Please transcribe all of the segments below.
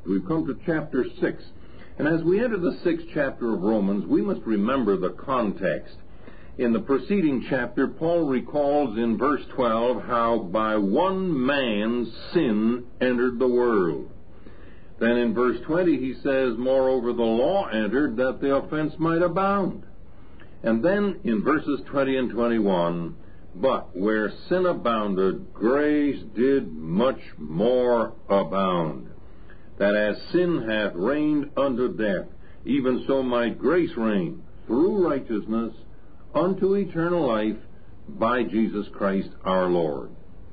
We've come to chapter 6. And as we enter the 6th chapter of Romans, we must remember the context. In the preceding chapter, Paul recalls in verse 12 how by one man sin entered the world. Then in verse 20 he says, moreover the law entered that the offense might abound. And then in verses 20 and 21, but where sin abounded, grace did much more abound. That as sin hath reigned unto death, even so might grace reign through righteousness unto eternal life by Jesus Christ our Lord.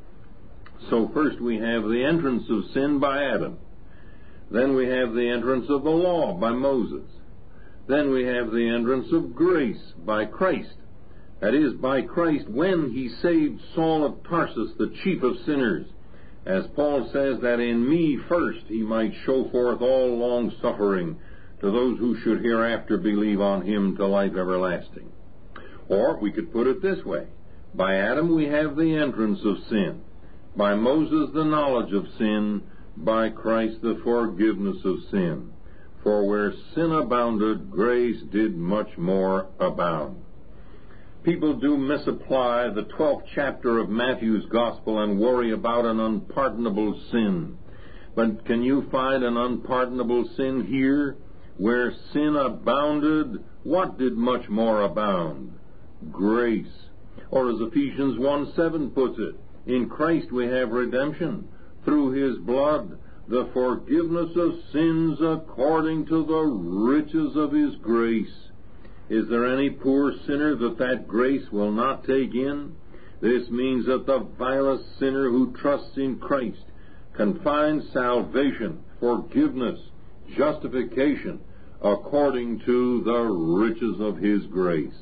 So first we have the entrance of sin by Adam. Then we have the entrance of the law by Moses. Then we have the entrance of grace by Christ. That is, by Christ when he saved Saul of Tarsus, the chief of sinners. As Paul says that in me first he might show forth all long suffering to those who should hereafter believe on him to life everlasting. Or we could put it this way. By Adam we have the entrance of sin. By Moses the knowledge of sin. By Christ the forgiveness of sin. For where sin abounded, grace did much more abound. People do misapply the 12th chapter of Matthew's Gospel and worry about an unpardonable sin. But can you find an unpardonable sin here? Where sin abounded, what did much more abound? Grace. Or as Ephesians 1:7 puts it, in Christ we have redemption, through his blood, the forgiveness of sins according to the riches of his grace. Is there any poor sinner that grace will not take in? This means that the vilest sinner who trusts in Christ can find salvation, forgiveness, justification, according to the riches of his grace.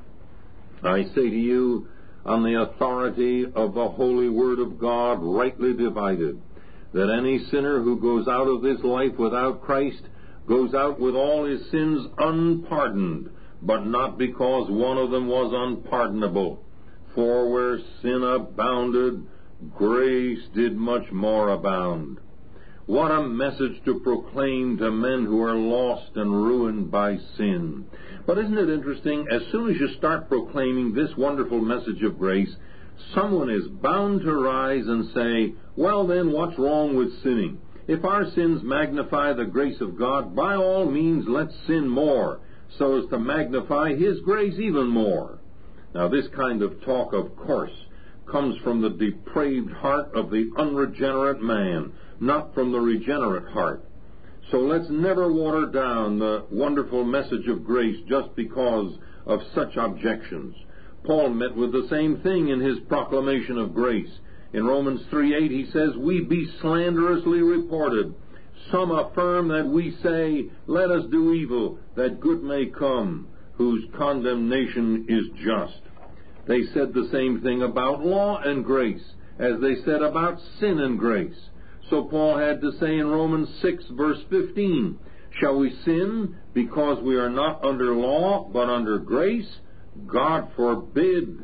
I say to you, on the authority of the holy word of God, rightly divided, that any sinner who goes out of this life without Christ goes out with all his sins unpardoned, but not because one of them was unpardonable. For where sin abounded, grace did much more abound. What a message to proclaim to men who are lost and ruined by sin. But isn't it interesting, as soon as you start proclaiming this wonderful message of grace, someone is bound to rise and say, well then, what's wrong with sinning? If our sins magnify the grace of God, by all means let's sin more, so as to magnify his grace even more. Now this kind of talk, of course, comes from the depraved heart of the unregenerate man, not from the regenerate heart. So let's never water down the wonderful message of grace just because of such objections. Paul met with the same thing in his proclamation of grace. In Romans 3:8 he says, we be slanderously reported. Some affirm that we say, let us do evil, that good may come, whose condemnation is just. They said the same thing about law and grace, as they said about sin and grace. So Paul had to say in Romans 6, verse 15, shall we sin because we are not under law, but under grace? God forbid.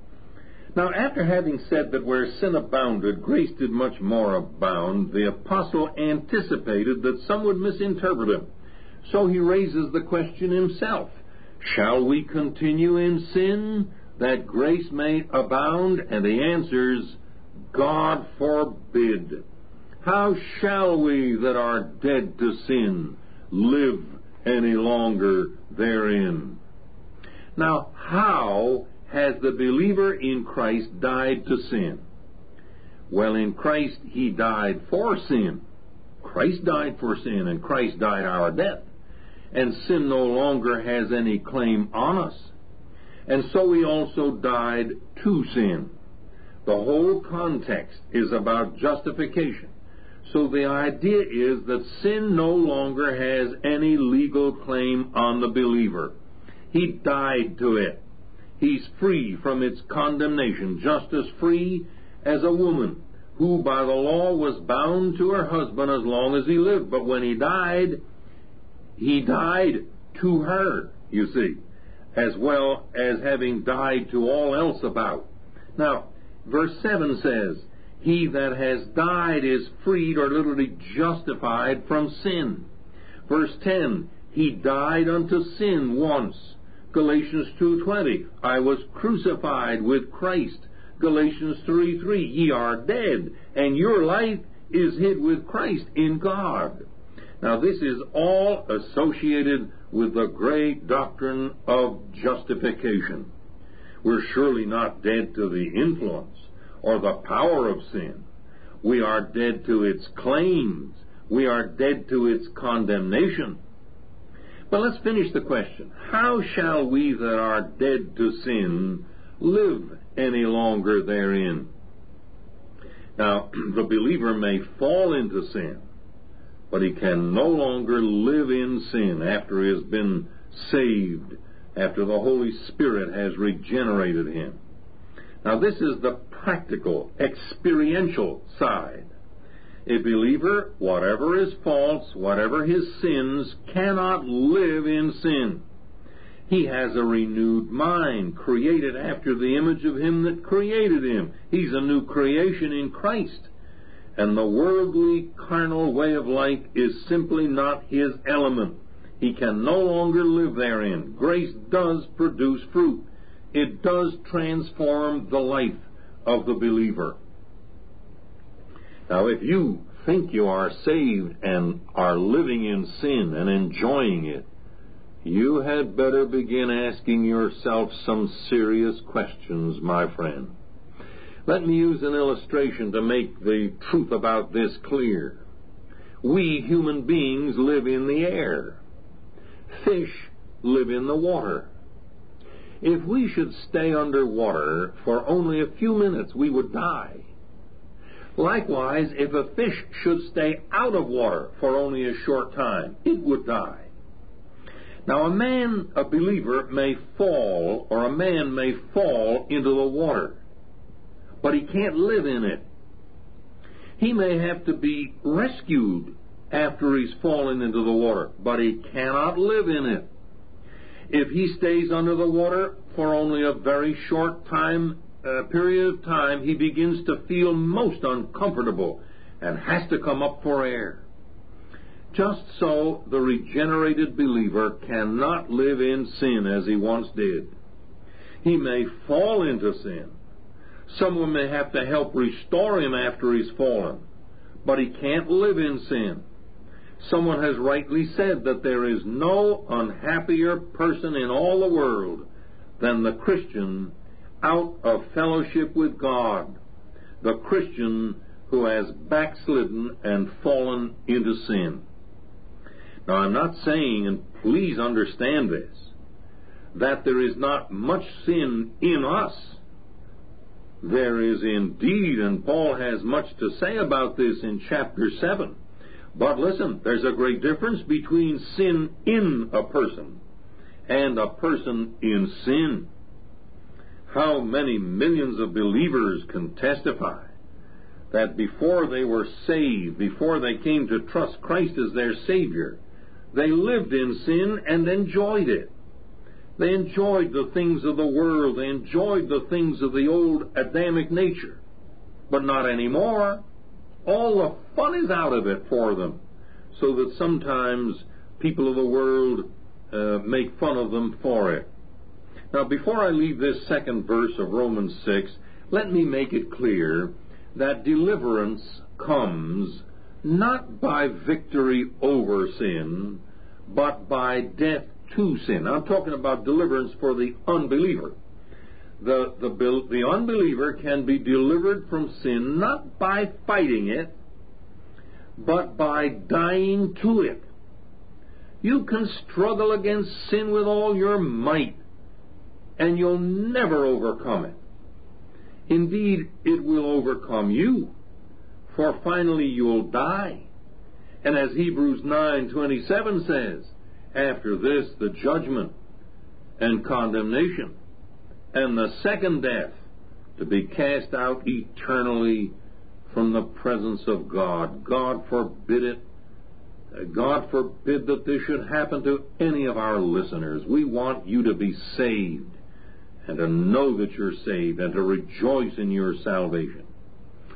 Now, after having said that where sin abounded, grace did much more abound, the apostle anticipated that some would misinterpret him. So he raises the question himself, shall we continue in sin that grace may abound? And he answers, God forbid. How shall we that are dead to sin live any longer therein? Now, how has the believer in Christ died to sin? Well, in Christ he died for sin. Christ died for sin, and Christ died our death. And sin no longer has any claim on us. And so we also died to sin. The whole context is about justification. So the idea is that sin no longer has any legal claim on the believer. He died to it. He's free from its condemnation, just as free as a woman who by the law was bound to her husband as long as he lived. But when he died to her, you see, as well as having died to all else about. Now, verse 7 says, He that has died is freed, or literally justified, from sin. Verse 10, he died unto sin once. Galatians 2:20, I was crucified with Christ. Galatians 3:3, ye are dead, and your life is hid with Christ in God. Now this is all associated with the great doctrine of justification. We're surely not dead to the influence or the power of sin. We are dead to its claims. We are dead to its condemnation. But let's finish the question. How shall we that are dead to sin live any longer therein? Now, the believer may fall into sin, but he can no longer live in sin after he has been saved, after the Holy Spirit has regenerated him. Now, this is the practical, experiential side. A believer, whatever his faults, whatever his sins, cannot live in sin. He has a renewed mind, created after the image of him that created him. He's a new creation in Christ. And the worldly, carnal way of life is simply not his element. He can no longer live therein. Grace does produce fruit. It does transform the life of the believer. Now, if you think you are saved and are living in sin and enjoying it, you had better begin asking yourself some serious questions, my friend. Let me use an illustration to make the truth about this clear. We human beings live in the air. Fish live in the water. If we should stay underwater for only a few minutes, we would die. Likewise, if a fish should stay out of water for only a short time, it would die. Now, a believer may fall, or a man may fall into the water, but he can't live in it. He may have to be rescued after he's fallen into the water, but he cannot live in it. If he stays under the water for only a very short period of time, he begins to feel most uncomfortable and has to come up for air. Just so, the regenerated believer cannot live in sin as he once did. He may fall into sin. Someone may have to help restore him after he's fallen, but he can't live in sin. Someone has rightly said that there is no unhappier person in all the world than the Christian out of fellowship with God, the Christian who has backslidden and fallen into sin. Now, I'm not saying, and please understand this, that there is not much sin in us. There is indeed, and Paul has much to say about this in chapter 7. But listen, there's a great difference between sin in a person and a person in sin. How many millions of believers can testify that before they were saved, before they came to trust Christ as their Savior, they lived in sin and enjoyed it. They enjoyed the things of the world. They enjoyed the things of the old Adamic nature. But not anymore. All the fun is out of it for them, so that sometimes people of the world make fun of them for it. Now, before I leave this second verse of Romans 6, let me make it clear that deliverance comes not by victory over sin, but by death to sin. I'm talking about deliverance for the unbeliever. The unbeliever can be delivered from sin not by fighting it, but by dying to it. You can struggle against sin with all your might, and you'll never overcome it. Indeed, it will overcome you, for finally you'll die. And as Hebrews 9:27 says, after this the judgment and condemnation, and the second death, to be cast out eternally from the presence of God. God forbid it. God forbid that this should happen to any of our listeners. We want you to be saved, and to know that you're saved, and to rejoice in your salvation.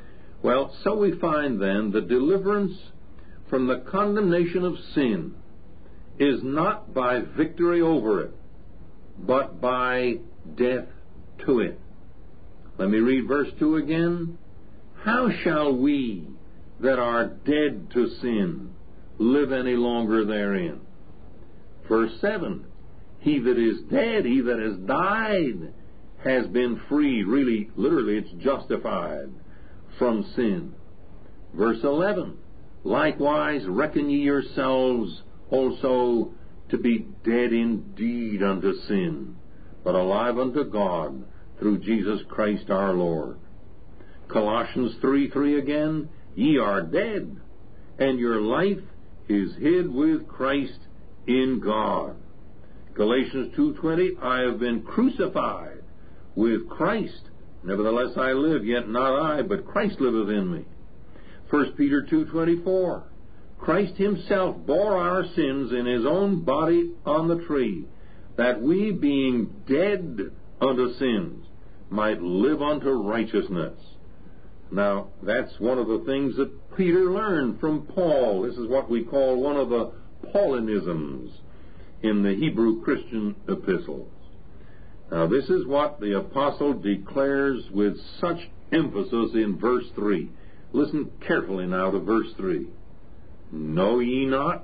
Well, so we find then the deliverance from the condemnation of sin is not by victory over it, but by death to it. Let me read verse 2 again. How shall we that are dead to sin live any longer therein? Verse 7, he that is dead, he that has died, has been freed. Really, literally, it's justified from sin. Verse 11, likewise reckon ye yourselves also to be dead indeed unto sin, but alive unto God through Jesus Christ our Lord. Colossians 3:3 again, ye are dead, and your life is hid with Christ in God. Galatians 2:20, I have been crucified with Christ. Nevertheless I live, yet not I, but Christ liveth in me. 1 Peter 2:24, Christ himself bore our sins in his own body on the tree, that we, being dead unto sins, might live unto righteousness. Now, that's one of the things that Peter learned from Paul. This is what we call one of the Paulinisms in the Hebrew Christian epistles. Now, this is what the apostle declares with such emphasis in verse 3. Listen carefully now to verse 3. Know ye not?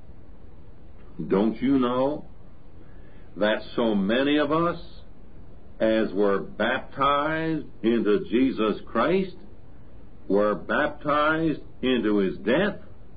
Don't you know that so many of us as were baptized into Jesus Christ were baptized into his death?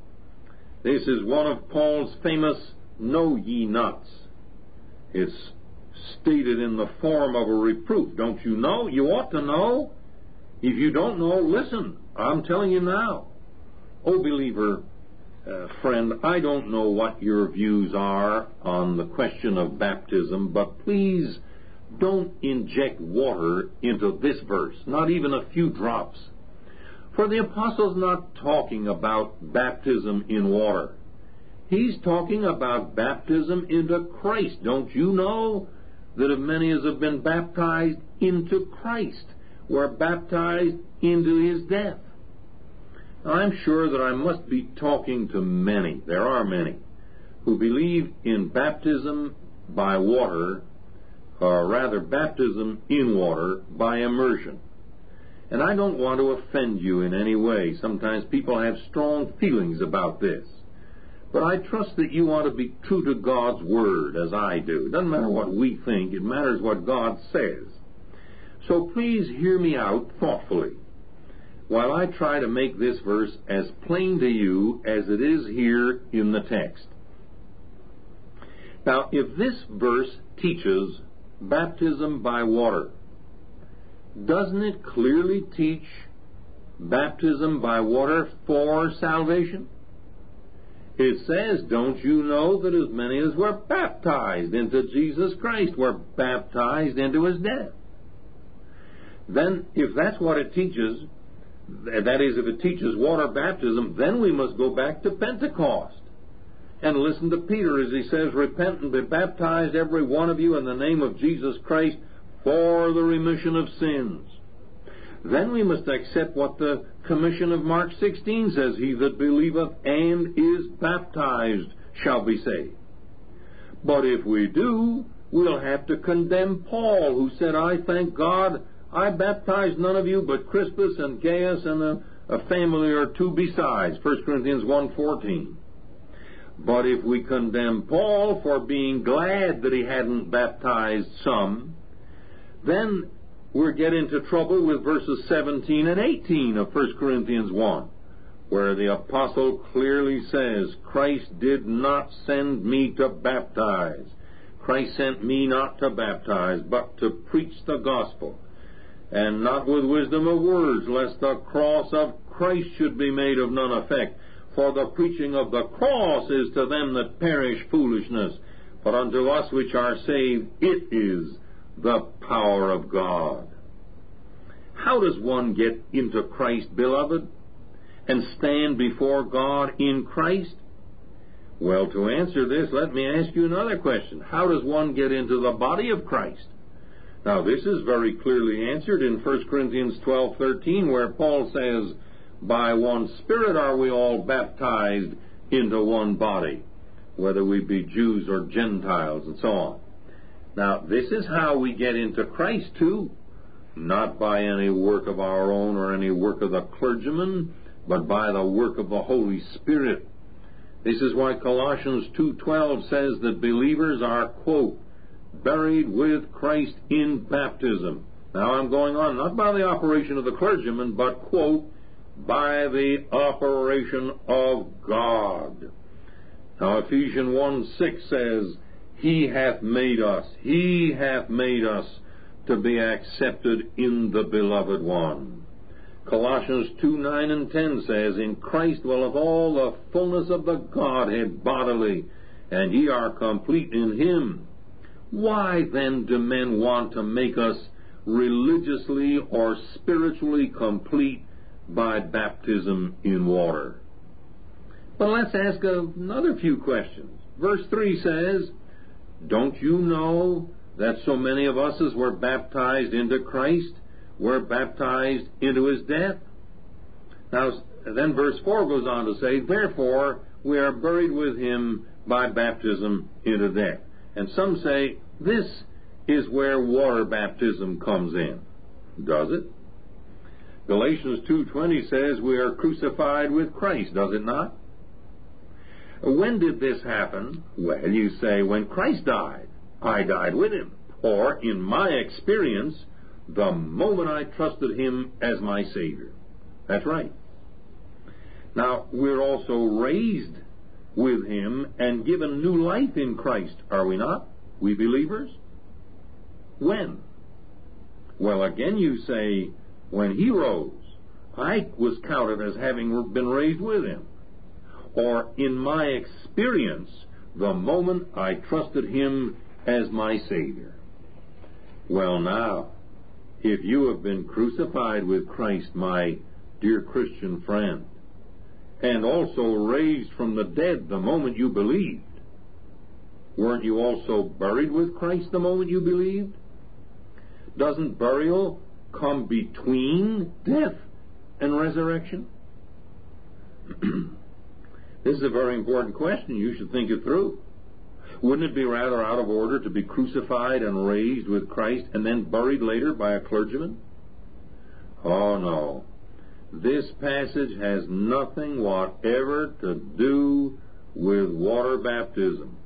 This is one of Paul's famous know ye nots. It's stated in the form of a reproof. Don't you know? You ought to know. If you don't know, listen. I'm telling you now. Oh, believer, friend, I don't know what your views are on the question of baptism, but please don't inject water into this verse, not even a few drops. For the apostle's not talking about baptism in water. He's talking about baptism into Christ. Don't you know that as many as have been baptized into Christ were baptized into his death? I'm sure that I must be talking to many, there are many, who believe in baptism by water, or rather baptism in water by immersion. And I don't want to offend you in any way. Sometimes people have strong feelings about this. But I trust that you want to be true to God's Word, as I do. It doesn't matter what we think. It matters what God says. So please hear me out thoughtfully while I try to make this verse as plain to you as it is here in the text. Now, if this verse teaches baptism by water, doesn't it clearly teach baptism by water for salvation? It says, don't you know that as many as were baptized into Jesus Christ were baptized into his death? Then, if that's what it teaches, that is, if it teaches water baptism, then we must go back to Pentecost and listen to Peter as he says, repent and be baptized every one of you in the name of Jesus Christ for the remission of sins. Then we must accept what the commission of Mark 16 says, he that believeth and is baptized shall be saved. But if we do, we'll have to condemn Paul, who said, I thank God I baptized none of you but Crispus and Gaius and a family or two besides, 1 Corinthians 1:14. But if we condemn Paul for being glad that he hadn't baptized some, then we'll get into trouble with verses 17 and 18 of 1 Corinthians 1, where the apostle clearly says, Christ did not send me to baptize. Christ sent me not to baptize, but to preach the gospel, and not with wisdom of words, lest the cross of Christ should be made of none effect. For the preaching of the cross is to them that perish foolishness, but unto us which are saved it is the power of God. How does one get into Christ, beloved, and stand before God in Christ? Well, to answer this, let me ask you another question. How does one get into the body of Christ? Now, this is very clearly answered in 1 Corinthians 12:13, where Paul says, by one Spirit are we all baptized into one body, whether we be Jews or Gentiles, and so on. Now, this is how we get into Christ, too. Not by any work of our own or any work of the clergyman, but by the work of the Holy Spirit. This is why Colossians 2:12 says that believers are, quote, buried with Christ in baptism. Now I'm going on, not by the operation of the clergyman, but, quote, by the operation of God. Now Ephesians 1:6 says, He hath made us to be accepted in the Beloved One. Colossians 2:9 and 10 says, In Christ dwelleth all the fullness of the Godhead bodily, and ye are complete in Him. Why then do men want to make us religiously or spiritually complete by baptism in water? But let's ask another few questions. Verse 3 says, Don't you know that so many of us as were baptized into Christ were baptized into His death? Now, then verse 4 goes on to say, Therefore we are buried with Him by baptism into death. And some say, this is where water baptism comes in. Does it? Galatians 2:20 says we are crucified with Christ, does it not? When did this happen? Well, you say, when Christ died, I died with Him. Or, in my experience, the moment I trusted Him as my Savior. That's right. Now, we're also raised with Him and given new life in Christ, are we not? We believers? When? Well, again you say, when He rose, I was counted as having been raised with Him. Or, in my experience, the moment I trusted Him as my Savior. Well, now, if you have been crucified with Christ, my dear Christian friend, and also raised from the dead the moment you believed, weren't you also buried with Christ the moment you believed? Doesn't burial come between death and resurrection? This is a very important question. You should think it through. Wouldn't it be rather out of order to be crucified and raised with Christ and then buried later by a clergyman? Oh, no. This passage has nothing whatever to do with water baptism.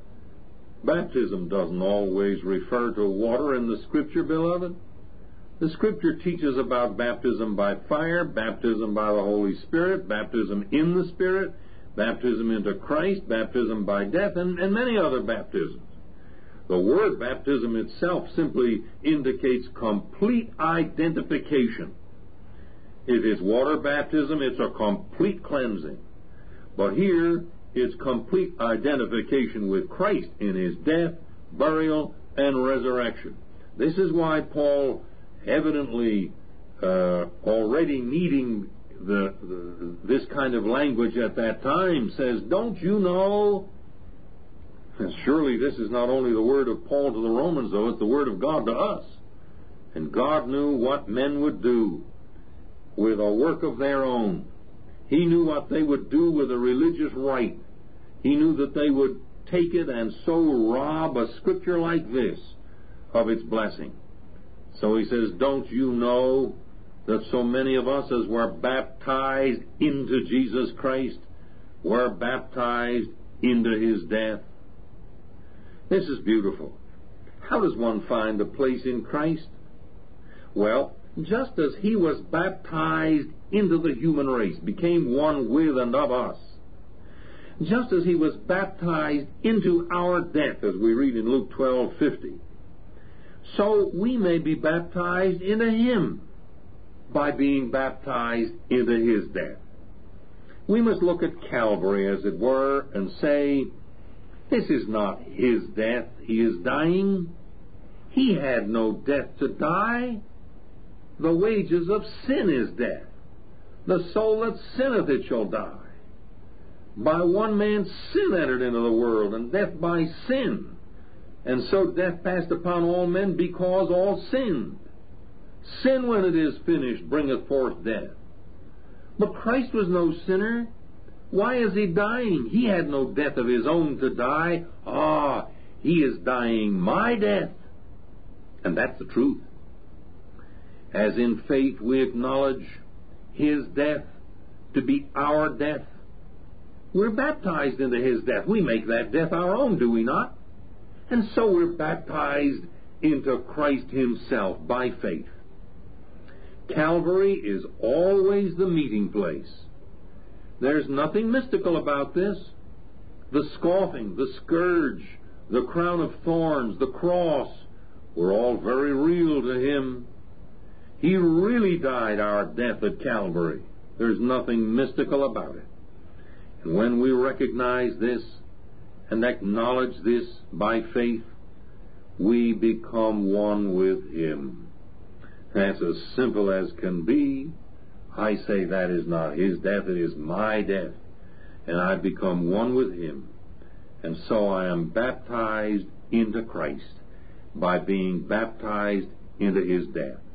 Baptism doesn't always refer to water in the Scripture, beloved. The Scripture teaches about baptism by fire, baptism by the Holy Spirit, baptism in the Spirit, baptism into Christ, baptism by death, and many other baptisms. The word baptism itself simply indicates complete identification. If it's water baptism, it's a complete cleansing. But here, it's complete identification with Christ in His death, burial, and resurrection. This is why Paul, evidently already needing this kind of language at that time, says, Don't you know? And surely this is not only the word of Paul to the Romans, though, it's the word of God to us. And God knew what men would do with a work of their own. He knew what they would do with a religious rite. He knew that they would take it and so rob a Scripture like this of its blessing. So he says, Don't you know that so many of us as were baptized into Jesus Christ were baptized into His death? This is beautiful. How does one find a place in Christ? Well, just as He was baptized into the human race, became one with and of us, just as He was baptized into our death, as we read in Luke 12:50, so we may be baptized into Him by being baptized into His death. We must look at Calvary, as it were, and say, this is not His death He is dying. He had no death to die. The wages of sin is death. The soul that sinneth it shall die. By one man sin entered into the world, and death by sin. And so death passed upon all men because all sinned. Sin, when it is finished, bringeth forth death. But Christ was no sinner. Why is he dying? He had no death of his own to die. He is dying my death. And that's the truth. As in faith we acknowledge his death to be our death, we're baptized into his death. We make that death our own, do we not? And so we're baptized into Christ himself by faith. Calvary is always the meeting place. There's nothing mystical about this. The scoffing, the scourge, the crown of thorns, the cross, were all very real to him. He really died our death at Calvary. There's nothing mystical about it. And when we recognize this and acknowledge this by faith, we become one with him. That's as simple as can be. I say that is not his death, it is my death. And I become one with him. And so I am baptized into Christ by being baptized into his death.